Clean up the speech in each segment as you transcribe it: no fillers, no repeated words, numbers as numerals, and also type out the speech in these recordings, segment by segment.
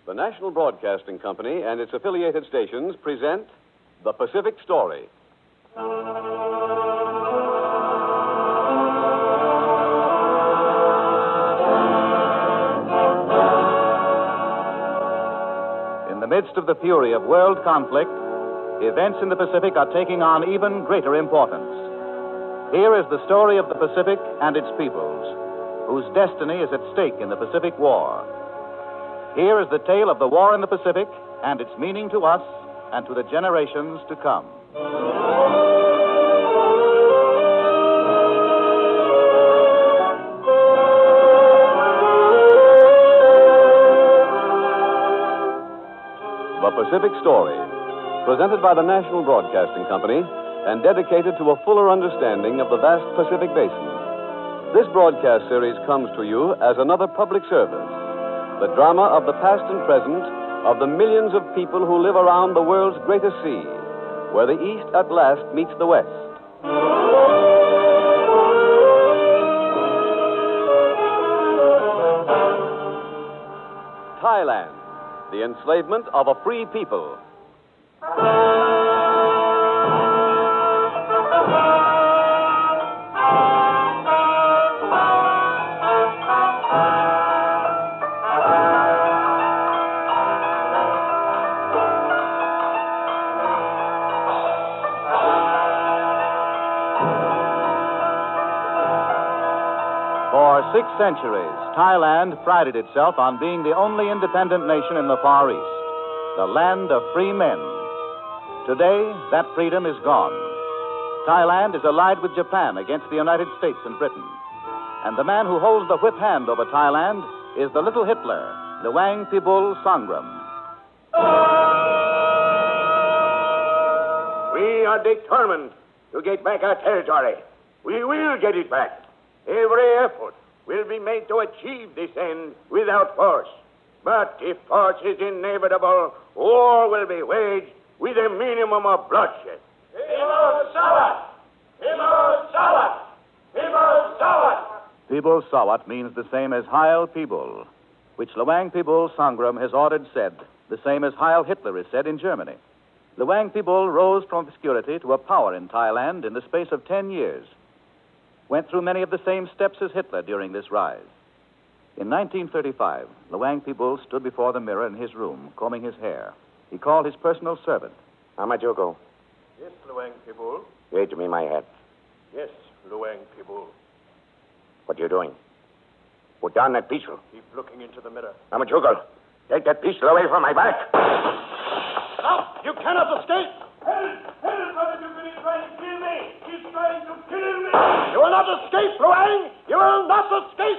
The National Broadcasting Company and its affiliated stations present The Pacific Story. In the midst of the fury of world conflict, events in the Pacific are taking on even greater importance. Here is the story of the Pacific and its peoples, whose destiny is at stake in the Pacific War. Here is the tale of the war in the Pacific and its meaning to us and to the generations to come. The Pacific Story, presented by the National Broadcasting Company and dedicated to a fuller understanding of the vast Pacific Basin. This broadcast series comes to you as another public service. The drama of the past and present of the millions of people who live around the world's greatest sea, where the East at last meets the West. Thailand, the enslavement of a free people. For 6 centuries, Thailand prided itself on being the only independent nation in the Far East, the land of free men. Today, that freedom is gone. Thailand is allied with Japan against the United States and Britain. And the man who holds the whip hand over Thailand is the little Hitler, Luang Pibul Sangram. We are determined to get back our territory. We will get it back. Every effort will be made to achieve this end without force. But if force is inevitable, war will be waged with a minimum of bloodshed. Pibul Sawat! Pibul Sawat! Pibul Sawat! Pibul Sawat means the same as Heil Pibul, which Luang Pibul Sangram has ordered said, the same as Heil Hitler is said in Germany. Luang Pibul rose from obscurity to a power in Thailand in the space of 10 years. Went through many of the same steps as Hitler during this rise. In 1935, Luang Pibul stood before the mirror in his room, combing his hair. He called his personal servant. Amajugo. Yes, Luang Pibul. Give me my hat. Yes, Luang Pibul. What are you doing? Put down that pistol. Keep looking into the mirror. Amajugo, take that pistol away from my back. Stop! You cannot escape! Help, Brother Dugan is trying to kill me. He's trying to kill me. You will not escape, Luang! You will not escape!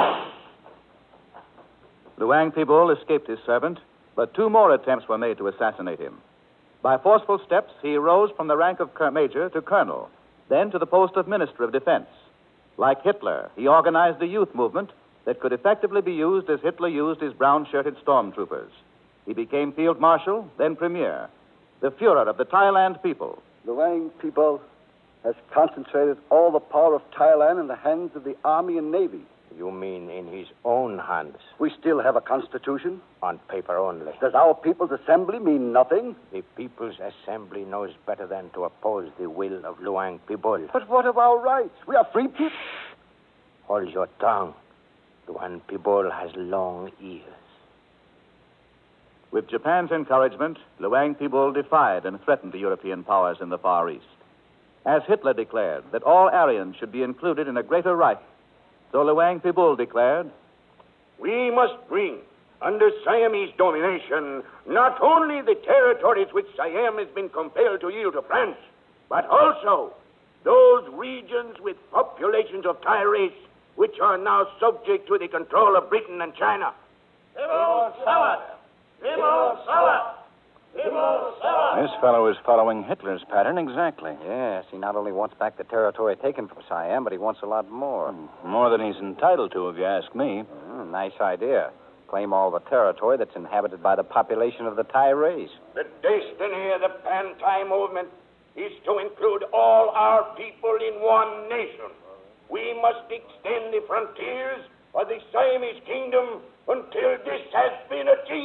Luang Pibul escaped his servant, but 2 more attempts were made to assassinate him. By forceful steps, he rose from the rank of major to colonel, then to the post of Minister of Defense. Like Hitler, he organized a youth movement that could effectively be used as Hitler used his brown-shirted stormtroopers. He became field marshal, then premier, the Führer of the Thailand people. Luang Pibul has concentrated all the power of Thailand in the hands of the army and navy. You mean in his own hands? We still have a constitution. On paper only. Does our People's Assembly mean nothing? The People's Assembly knows better than to oppose the will of Luang Pibul. But what of our rights? We are free people. Hold your tongue. Luang Pibul has long ears. With Japan's encouragement, Luang Pibul defied and threatened the European powers in the Far East. As Hitler declared that all Aryans should be included in a greater Reich, so Luang Pibul declared, We must bring under Siamese domination not only the territories which Siam has been compelled to yield to France, but also those regions with populations of Thai race which are now subject to the control of Britain and China. Pibul Sawat! Pibul Sawat! Pibul Sawat! This fellow is following Hitler's pattern exactly. Yes, he not only wants back the territory taken from Siam, but he wants a lot more. More than he's entitled to, if you ask me. Nice idea. Claim all the territory that's inhabited by the population of the Thai race. The destiny of the Pan-Thai movement is to include all our people in one nation. We must extend the frontiers of the Siamese kingdom until this has been achieved.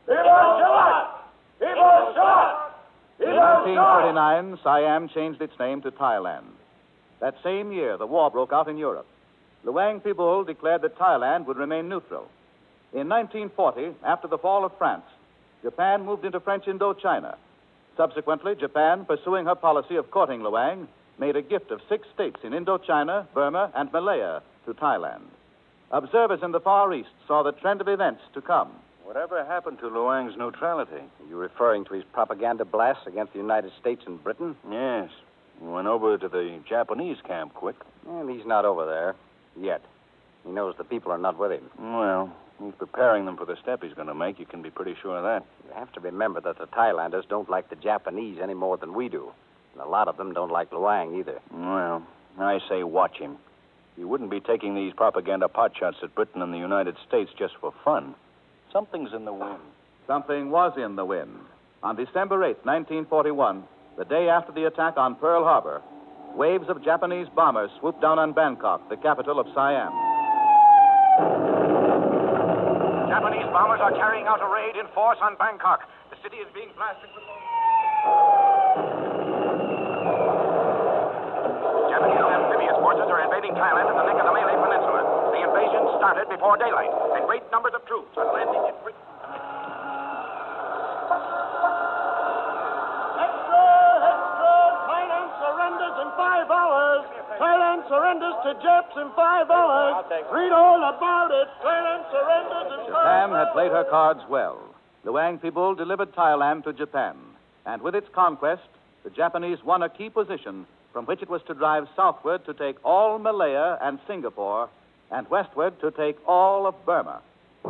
In 1949, Siam changed its name to Thailand. That same year, the war broke out in Europe. Luang people declared that Thailand would remain neutral. In 1940, after the fall of France, Japan moved into French Indochina. Subsequently, Japan, pursuing her policy of courting Luang, made a gift of 6 states in Indochina, Burma, and Malaya to Thailand. Observers in the Far East saw the trend of events to come. Whatever happened to Luang's neutrality? Are you referring to his propaganda blasts against the United States and Britain? Yes. He went over to the Japanese camp quick. And he's not over there. Yet. He knows the people are not with him. Well, he's preparing them for the step he's going to make. You can be pretty sure of that. You have to remember that the Thailanders don't like the Japanese any more than we do. And a lot of them don't like Luang either. Well, I say watch him. He wouldn't be taking these propaganda potshots at Britain and the United States just for fun. Something's in the wind. Something was in the wind. On December 8, 1941, the day after the attack on Pearl Harbor, waves of Japanese bombers swooped down on Bangkok, the capital of Siam. Japanese bombers are carrying out a raid in force on Bangkok. The city is being blasted with Japanese amphibious forces are invading Thailand in the neck of the Malay Peninsula. The invasion started before daylight, and great numbers of troops are landing in Britain. Thailand surrenders in 5 hours. Thailand surrenders to Japs in 5 hours. Read all about it. Thailand surrenders in 5 hours. Japan had played her cards well. The Luang people delivered Thailand to Japan. And with its conquest, the Japanese won a key position from which it was to drive southward to take all Malaya and Singapore, and westward to take all of Burma.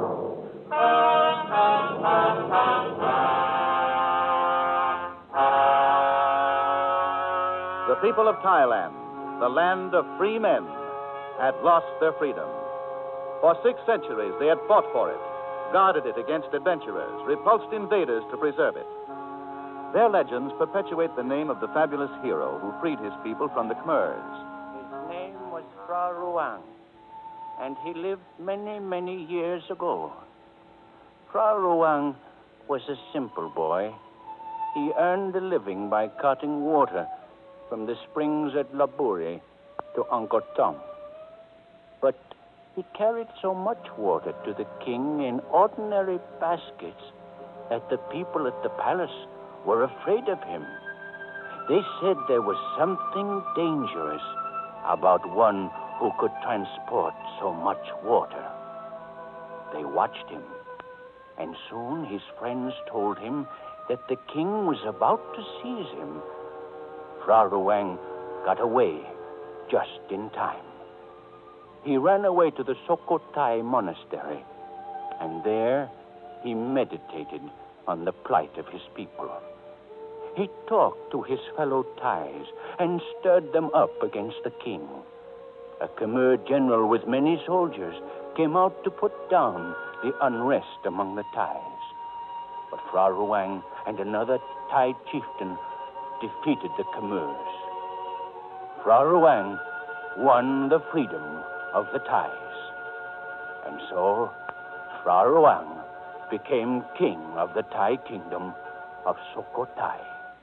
The people of Thailand, the land of free men, had lost their freedom. For 6 centuries, they had fought for it, guarded it against adventurers, repulsed invaders to preserve it. Their legends perpetuate the name of the fabulous hero who freed his people from the Khmers. His name was Phra Ruang, and he lived many, many years ago. Phra Ruang was a simple boy. He earned a living by carting water from the springs at Laburi to Angkor Thom. But he carried so much water to the king in ordinary baskets that the people at the palace were afraid of him. They said there was something dangerous about one who could transport so much water. They watched him, and soon his friends told him that the king was about to seize him. Phra Ruang got away just in time. He ran away to the Sukhothai monastery, and there he meditated on the plight of his people. He talked to his fellow Thais and stirred them up against the king. A Khmer general with many soldiers came out to put down the unrest among the Thais. But Phra Ruang and another Thai chieftain defeated the Khmers. Phra Ruang won the freedom of the Thais. And so, Phra Ruang became king of the Thai kingdom of Sukhothai.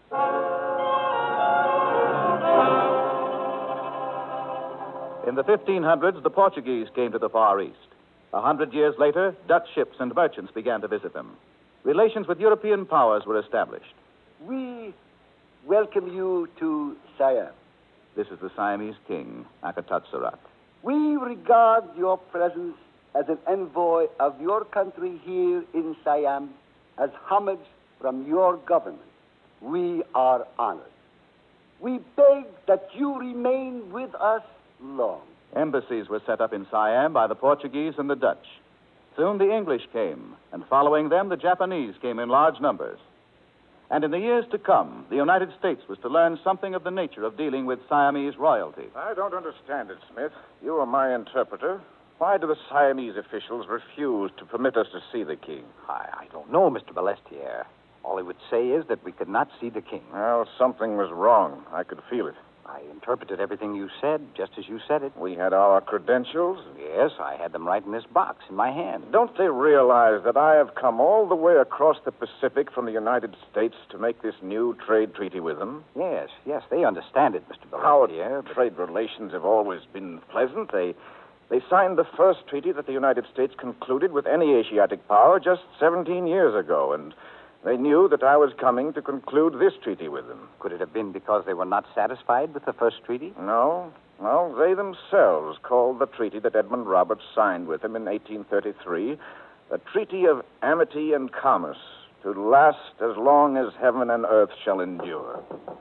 In the 1500s, the Portuguese came to the Far East. 100 years later, Dutch ships and merchants began to visit them. Relations with European powers were established. We welcome you to Siam. This is the Siamese king, Akatatsurat. We regard your presence as an envoy of your country here in Siam as homage from your government. We are honored. We beg that you remain with us long. Embassies were set up in Siam by the Portuguese and the Dutch. Soon the English came, and following them, the Japanese came in large numbers. And in the years to come, the United States was to learn something of the nature of dealing with Siamese royalty. I don't understand it, Smith. You are my interpreter. Why do the Siamese officials refuse to permit us to see the king? I don't know, Mr. Balestier. All he would say is that we could not see the king. Well, something was wrong. I could feel it. I interpreted everything you said just as you said it. We had our credentials. Yes, I had them right in this box in my hand. Don't they realize that I have come all the way across the Pacific from the United States to make this new trade treaty with them? Yes, they understand it, Mr. Our Bellistier. trade relations have always been pleasant. They signed the first treaty that the United States concluded with any Asiatic power just 17 years ago, and they knew that I was coming to conclude this treaty with them. Could it have been because they were not satisfied with the first treaty? No, they themselves called the treaty that Edmund Roberts signed with them in 1833 a treaty of amity and commerce to last as long as heaven and earth shall endure.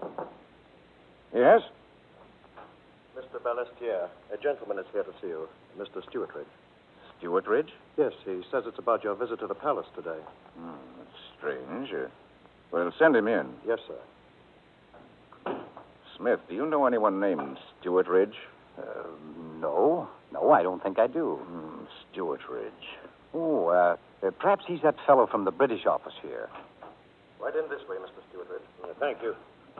Yes? Mr. Balestier, a gentleman is here to see you, Mr. Stewartridge. Stewartridge? Yes, he says it's about your visit to the palace today. That's strange. Well, send him in. Yes, sir. Smith, do you know anyone named Stewartridge? No, I don't think I do. Stewartridge. Oh, perhaps he's that fellow from the British office here. Right in this way, Mr. Stewartridge. Thank you.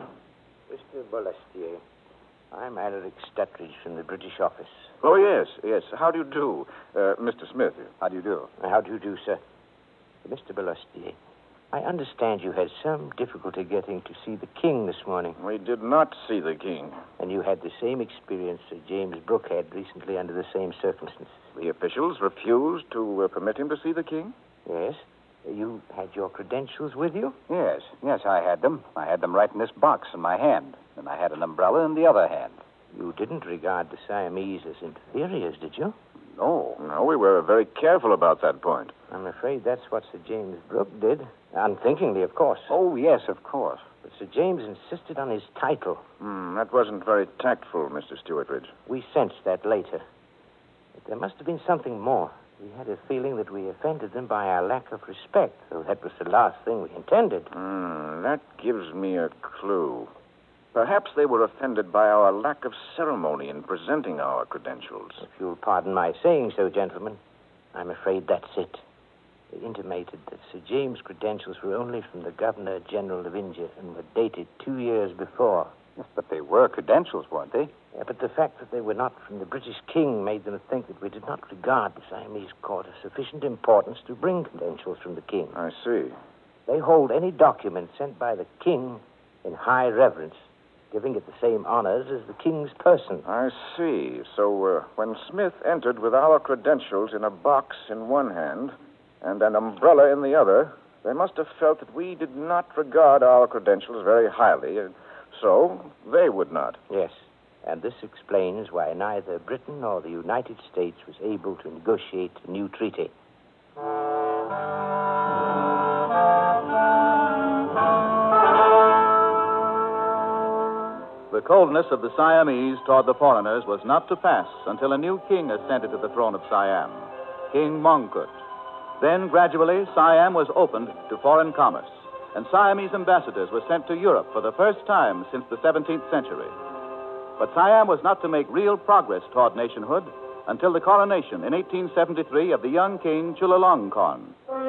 Mr. Balestier, I'm Alaric Stuttridge from the British office. Oh, yes. How do you do? Mr. Smith. How do you do? How do you do, sir? Mr. Balestier, I understand you had some difficulty getting to see the king this morning. We did not see the king. And you had the same experience Sir James Brooke had recently under the same circumstances. The officials refused to permit him to see the king? Yes. You had your credentials with you? Yes, I had them. I had them right in this box in my hand. And I had an umbrella in the other hand. You didn't regard the Siamese as inferiors, did you? No, we were very careful about that point. I'm afraid that's what Sir James Brooke did. Unthinkingly, of course. Oh, yes, of course. But Sir James insisted on his title. That wasn't very tactful, Mr. Stewartridge. We sensed that later. But there must have been something more. We had a feeling that we offended them by our lack of respect, though that was the last thing we intended. That gives me a clue. Perhaps they were offended by our lack of ceremony in presenting our credentials. If you'll pardon my saying so, gentlemen, I'm afraid that's it. They intimated that Sir James' credentials were only from the Governor-General of India and were dated 2 years before. Yes, but they were credentials, weren't they? Yeah, but the fact that they were not from the British king made them think that we did not regard the Siamese court of sufficient importance to bring credentials from the king. I see. They hold any document sent by the king in high reverence, giving it the same honors as the king's person. I see. So when Smith entered with our credentials in a box in one hand and an umbrella in the other, they must have felt that we did not regard our credentials very highly, and so they would not. Yes, and this explains why neither Britain nor the United States was able to negotiate a new treaty. The coldness of the Siamese toward the foreigners was not to pass until a new king ascended to the throne of Siam, King Mongkut. Then, gradually, Siam was opened to foreign commerce, and Siamese ambassadors were sent to Europe for the first time since the 17th century. But Siam was not to make real progress toward nationhood until the coronation in 1873 of the young king Chulalongkorn.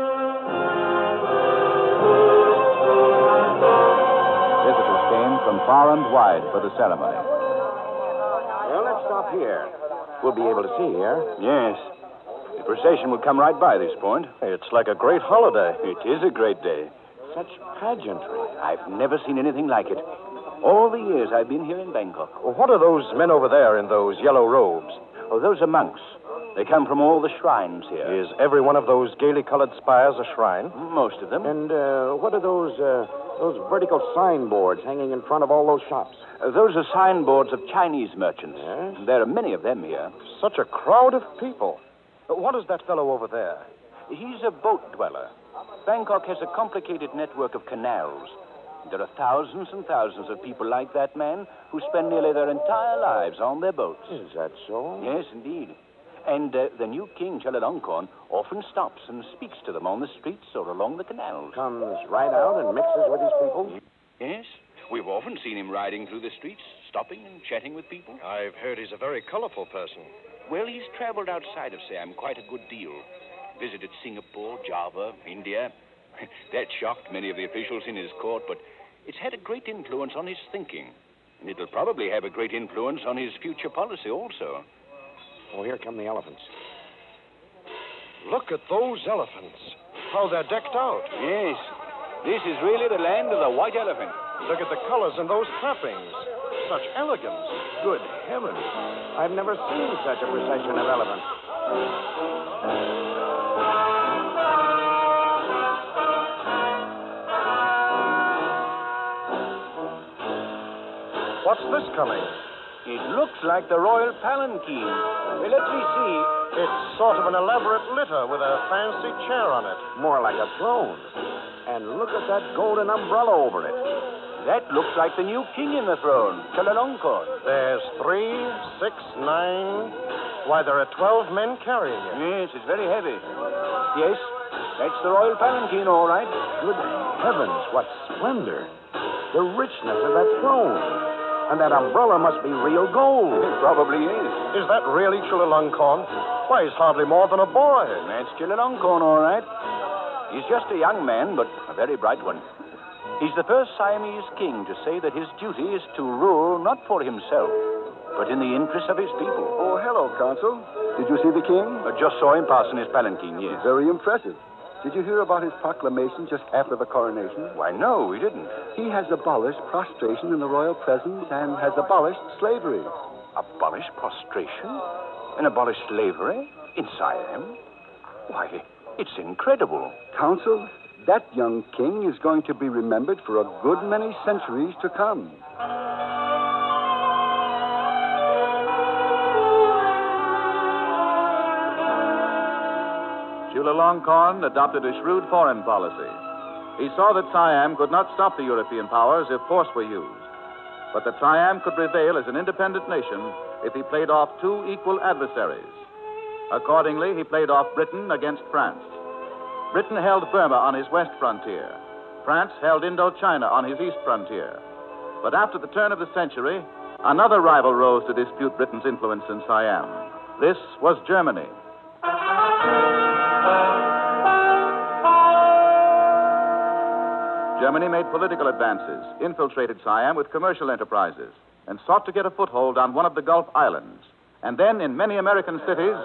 Visitors came from far and wide for the ceremony. Well, let's stop here. We'll be able to see here. Yes. The procession will come right by this point. It's like a great holiday. It is a great day. Such pageantry. I've never seen anything like it. All the years I've been here in Bangkok. Well, what are those men over there in those yellow robes? Oh, those are monks. They come from all the shrines here. Is every one of those gaily colored spires a shrine? Most of them. And what are those vertical signboards hanging in front of all those shops? Those are signboards of Chinese merchants. Yes? There are many of them here. Such a crowd of people. What is that fellow over there? He's a boat dweller. Bangkok has a complicated network of canals. There are thousands and thousands of people like that man who spend nearly their entire lives on their boats. Is that so? Yes, indeed. And the new king, Chulalongkorn, often stops and speaks to them on the streets or along the canals. Comes right out and mixes with these people? Yes. We've often seen him riding through the streets, stopping and chatting with people. I've heard he's a very colorful person. Well, he's traveled outside of Siam quite a good deal. Visited Singapore, Java, India. That shocked many of the officials in his court, but it's had a great influence on his thinking. And it'll probably have a great influence on his future policy also. Oh, here come the elephants. Look at those elephants. How they're decked out. Yes. This is really the land of the white elephant. Look at the colors in those trappings. Such elegance. Good heavens. I've never seen such a procession of elephants. What's this coming? It looks like the royal palanquin. Well, let me see. It's sort of an elaborate litter with a fancy chair on it. More like a throne. And look at that golden umbrella over it. That looks like the new king in the throne, Chulalongkorn. There's 3, 6, 9. Why, there are 12 men carrying it. Yes, it's very heavy. Yes, that's the royal palanquin, all right. Good heavens, what splendor. The richness of that throne. And that umbrella must be real gold. It probably is. Is that really Chulalongkorn? Why, he's hardly more than a boy. That's Chulalongkorn, all right. He's just a young man, but a very bright one. He's the first Siamese king to say that his duty is to rule not for himself, but in the interest of his people. Oh, hello, Consul. Did you see the king? I just saw him pass in his palanquin, yes. Very impressive. Did you hear about his proclamation just after the coronation? Why, no, we didn't. He has abolished prostration in the royal presence and has abolished slavery. Abolish prostration? And abolish slavery? In Siam? Why, it's incredible. Consul, that young king is going to be remembered for a good many centuries to come. Chulalongkorn adopted a shrewd foreign policy. He saw that Siam could not stop the European powers if force were used, but that Siam could prevail as an independent nation if he played off two equal adversaries. Accordingly, he played off Britain against France. Britain held Burma on his west frontier. France held Indochina on his east frontier. But after the turn of the century, another rival rose to dispute Britain's influence in Siam. This was Germany. Germany made political advances, infiltrated Siam with commercial enterprises, and sought to get a foothold on one of the Gulf islands. And then, in many American cities...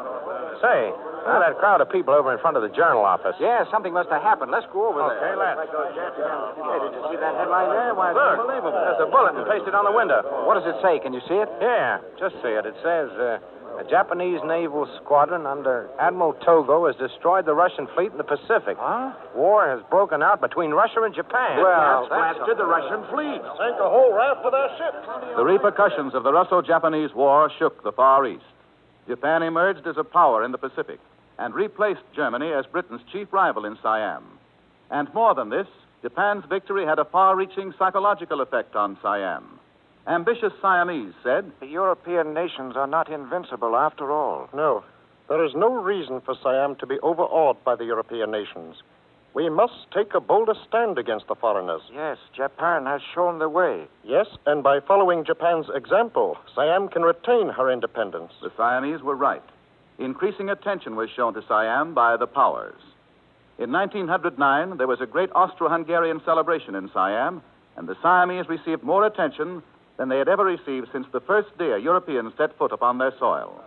Say, that crowd of people over in front of the Journal office. Yeah, something must have happened. Let's go over Okay, there. let's. Hey, did you see that headline there? Why, it's Look, unbelievable. there's a bulletin pasted on the window. What does it say? Can you see it? Yeah, just see it. It says, a Japanese naval squadron under Admiral Togo has destroyed the Russian fleet in the Pacific. Huh? War has broken out between Russia and Japan. Well, blasted the Russian fleet. Sank a whole raft of their ships. The repercussions of the Russo-Japanese War shook the Far East. Japan emerged as a power in the Pacific and replaced Germany as Britain's chief rival in Siam. And more than this, Japan's victory had a far-reaching psychological effect on Siam. Ambitious Siamese said, The European nations are not invincible after all. No, there is no reason for Siam to be overawed by the European nations. We must take a bolder stand against the foreigners. Yes, Japan has shown the way. Yes, and by following Japan's example, Siam can retain her independence. the Siamese were right. Increasing attention was shown to Siam by the powers. In 1909, there was a great Austro-Hungarian celebration in Siam, and the Siamese received more attention than they had ever received since the first day a European set foot upon their soil.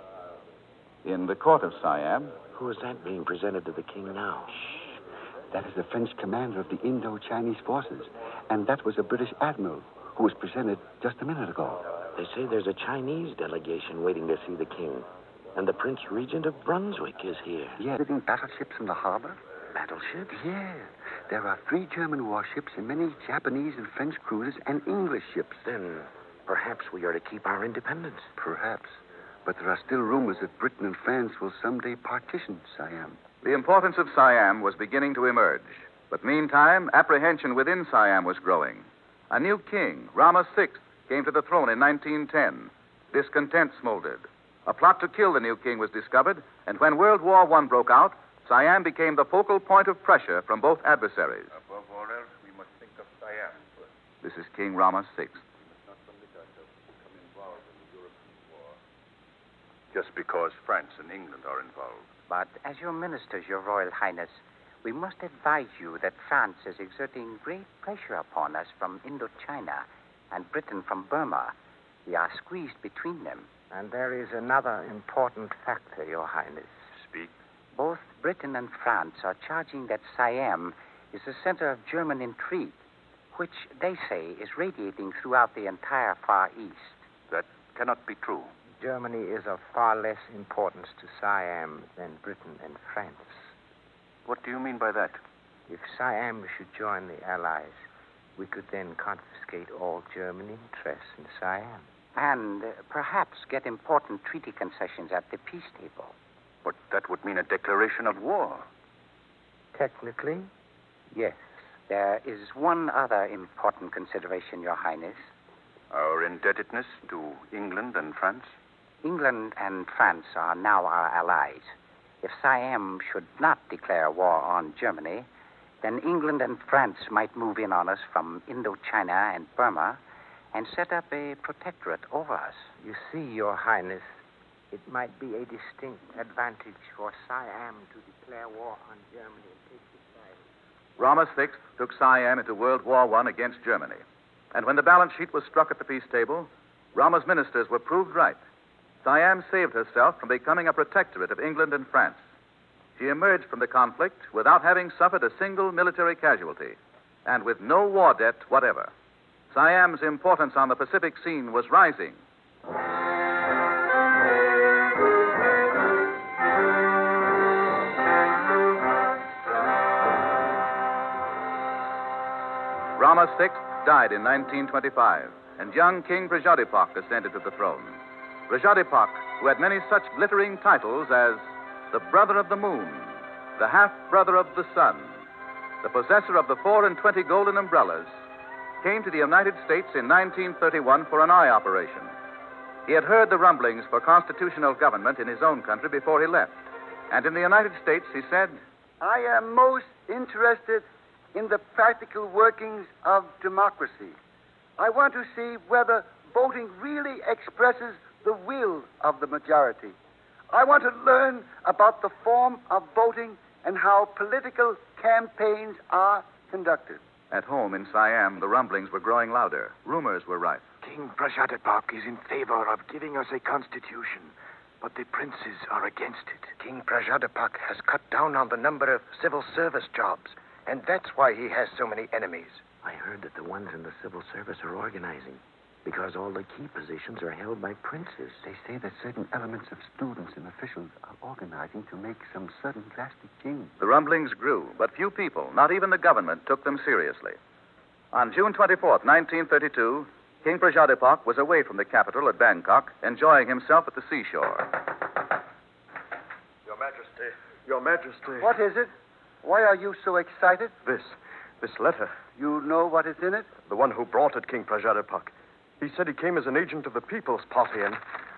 In the court of Siam, Who is that being presented to the king now? That is the French commander of the Indo-Chinese forces, and that was a British admiral who was presented just a minute ago. They say there's a Chinese delegation waiting to see the king. And the Prince Regent of Brunswick is here. Yeah, sitting battleships in the harbor? Battleships? Yeah. There are 3 German warships and many Japanese and French cruisers and English ships. Then perhaps we are to keep our independence. Perhaps. But there are still rumors that Britain and France will someday partition Siam. the importance of Siam was beginning to emerge. But meantime, apprehension within Siam was growing. A new king, Rama VI, came to the throne in 1910. Discontent smoldered. A plot to kill the new king was discovered, and when World War I broke out, Siam became the focal point of pressure from both adversaries. Above all else, we must think of Siam first. This is King Rama VI. We must not permit ourselves to become involved in the European war. Just because France and England are involved. But as your ministers, your Royal Highness, we must advise you that France is exerting great pressure upon us from Indochina, and Britain from Burma. We are squeezed between them. And there is another important factor, Your Highness. Speak. Both Britain and France are charging that Siam is the center of German intrigue, which they say is radiating throughout the entire Far East. That cannot be true. Germany is of far less importance to Siam than Britain and France. What do you mean by that? If Siam should join the Allies, we could then confiscate all German interests in Siam. And perhaps get important treaty concessions at the peace table. But that would mean a declaration of war. Technically, yes. There is one other important consideration, Your Highness. Our indebtedness to England and France? England and France are now our allies. If Siam should not declare war on Germany, then England and France might move in on us from Indochina and Burma and set up a protectorate over us. You see, Your Highness, it might be a distinct advantage for Siam to declare war on Germany and take the side. Rama VI took Siam into World War I against Germany. And when the balance sheet was struck at the peace table, Rama's ministers were proved right. Siam saved herself from becoming a protectorate of England and France. She emerged from the conflict without having suffered a single military casualty and with no war debt whatever. Siam's importance on the Pacific scene was rising. Rama VI died in 1925, and young King Prajadipok ascended to the throne. Prajadipok, who had many such glittering titles as the brother of the moon, the half-brother of the sun, the possessor of the 24 golden umbrellas, came to the United States in 1931 for an eye operation. He had heard the rumblings for constitutional government in his own country before he left. And in the United States, he said, I am most interested in the practical workings of democracy. I want to see whether voting really expresses the will of the majority. I want to learn about the form of voting and how political campaigns are conducted. At home in Siam, the rumblings were growing louder. Rumors were rife. King Prajadipok is in favor of giving us a constitution, but the princes are against it. King Prajadipok has cut down on the number of civil service jobs, and that's why he has so many enemies. I heard that the ones in the civil service are organizing because all the key positions are held by princes. They say that certain elements of students and officials are organizing to make some sudden drastic change. The rumblings grew, but few people, not even the government, took them seriously. On June 24th, 1932, King Prajadipok was away from the capital at Bangkok, enjoying himself at the seashore. Your Majesty, Your Majesty. What is it? Why are you so excited? This letter. You know what is in it? The one who brought it, King Prajadipok. He said he came as an agent of the People's Party and...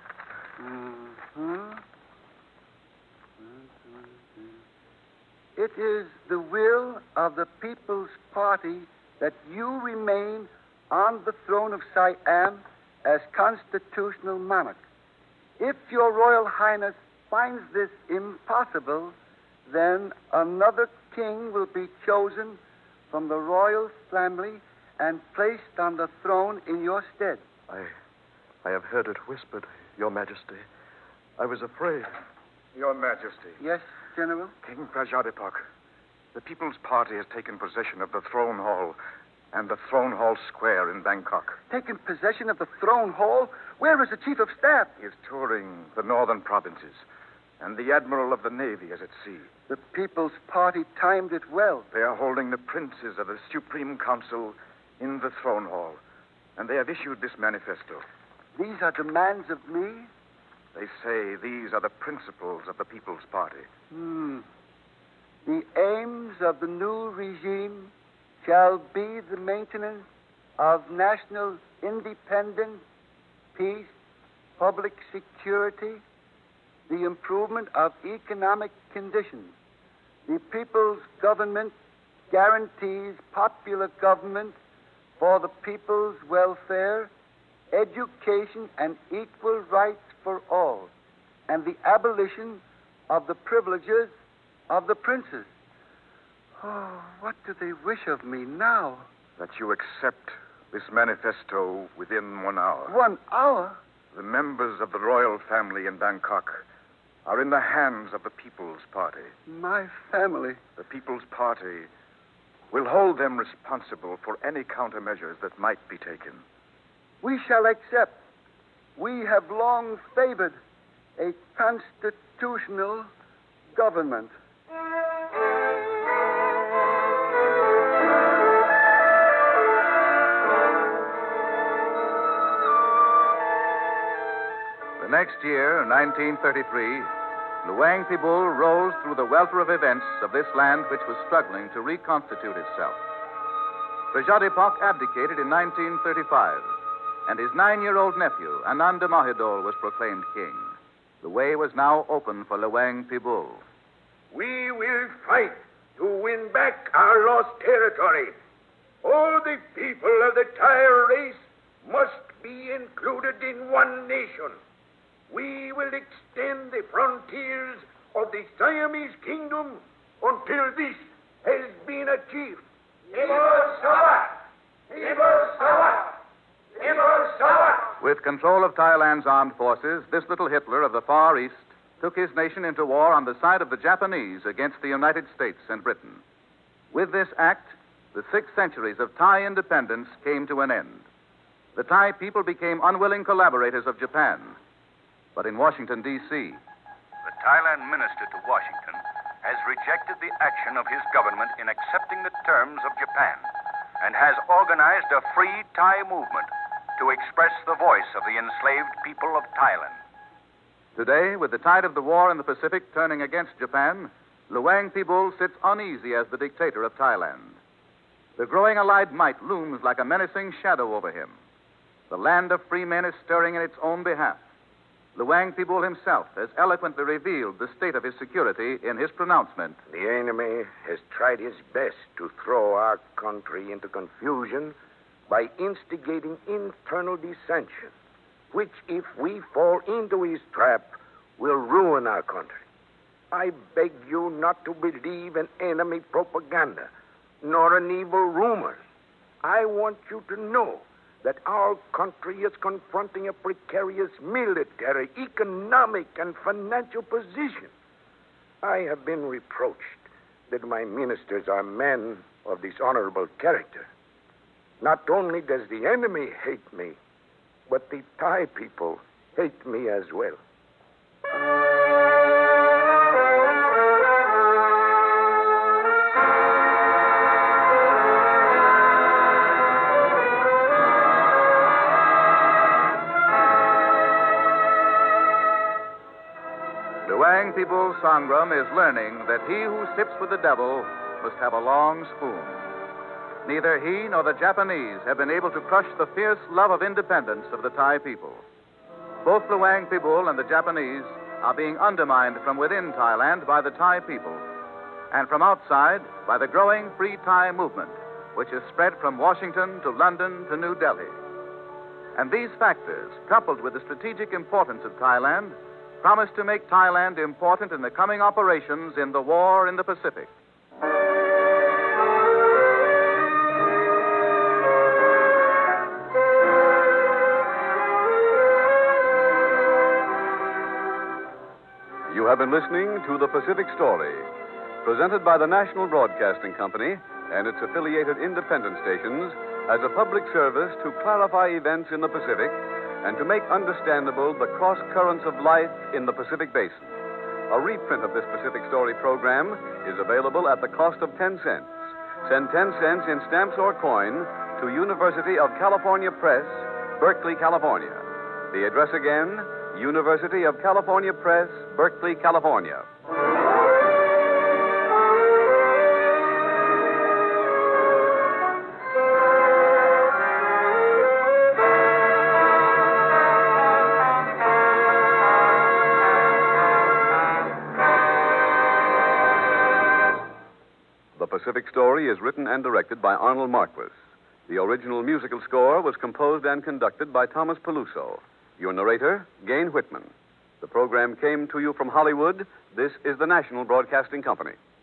It is the will of the People's Party that you remain on the throne of Siam as constitutional monarch. If your Royal Highness finds this impossible, then another king will be chosen from the royal family and placed on the throne in your stead. I have heard it whispered, Your Majesty. I was afraid. Your Majesty. Yes, General? King Prajadipok, the People's Party has taken possession of the Throne Hall and the Throne Hall Square in Bangkok. Taken possession of the Throne Hall? Where is the Chief of Staff? He is touring the northern provinces, and the Admiral of the Navy is at sea. The People's Party timed it well. They are holding the princes of the Supreme Council in the Throne Hall, and they have issued this manifesto. These are demands of me? They say these are the principles of the People's Party. The aims of the new regime shall be the maintenance of national independence, peace, public security, the improvement of economic conditions. The people's government guarantees popular government for the people's welfare, education, and equal rights for all, and the abolition of the privileges of the princes. Oh, what do they wish of me now? That you accept this manifesto within 1 hour. 1 hour? The members of the royal family in Bangkok are in the hands of the People's Party. My family. The People's Party will hold them responsible for any countermeasures that might be taken. We shall accept. We have long favored a constitutional government. The next year, 1933, Luang Pibul rose through the welter of events of this land which was struggling to reconstitute itself. Prajadipok abdicated in 1935, and his 9-year-old nephew, Ananda Mahidol, was proclaimed king. The way was now open for Luang Pibul. We will fight to win back our lost territory. All the people of the Thai race must be included in one nation. We will extend the frontiers of the Siamese kingdom until this has been achieved. With control of Thailand's armed forces, this little Hitler of the Far East took his nation into war on the side of the Japanese against the United States and Britain. With this act, the 6 centuries of Thai independence came to an end. The Thai people became unwilling collaborators of Japan. But in Washington, D.C., the Thailand minister to Washington has rejected the action of his government in accepting the terms of Japan and has organized a free Thai movement to express the voice of the enslaved people of Thailand. Today, with the tide of the war in the Pacific turning against Japan, Luang Pibul sits uneasy as the dictator of Thailand. The growing Allied might looms like a menacing shadow over him. The land of free men is stirring in its own behalf. Luang Pibul himself has eloquently revealed the state of his security in his pronouncement. The enemy has tried his best to throw our country into confusion by instigating internal dissension, which, if we fall into his trap, will ruin our country. I beg you not to believe in enemy propaganda, nor in evil rumors. I want you to know that our country is confronting a precarious military, economic, and financial position. I have been reproached that my ministers are men of dishonorable character. Not only does the enemy hate me, but the Thai people hate me as well. Luang Pibul Sangram is learning that he who sips with the devil must have a long spoon. Neither he nor the Japanese have been able to crush the fierce love of independence of the Thai people. Both Luang Pibul and the Japanese are being undermined from within Thailand by the Thai people, and from outside by the growing Free Thai movement, which has spread from Washington to London to New Delhi. And these factors, coupled with the strategic importance of Thailand, promise to make Thailand important in the coming operations in the war in the Pacific. You have been listening to The Pacific Story, presented by the National Broadcasting Company and its affiliated independent stations as a public service to clarify events in the Pacific and to make understandable the cross currents of life in the Pacific Basin. A reprint of this Pacific Story program is available at the cost of 10 cents. Send 10 cents in stamps or coin to University of California Press, Berkeley, California. The address again, University of California Press, Berkeley, California. The Pacific Story is written and directed by Arnold Marquis. The original musical score was composed and conducted by Thomas Peluso. Your narrator, Gain Whitman. The program came to you from Hollywood. This is the National Broadcasting Company.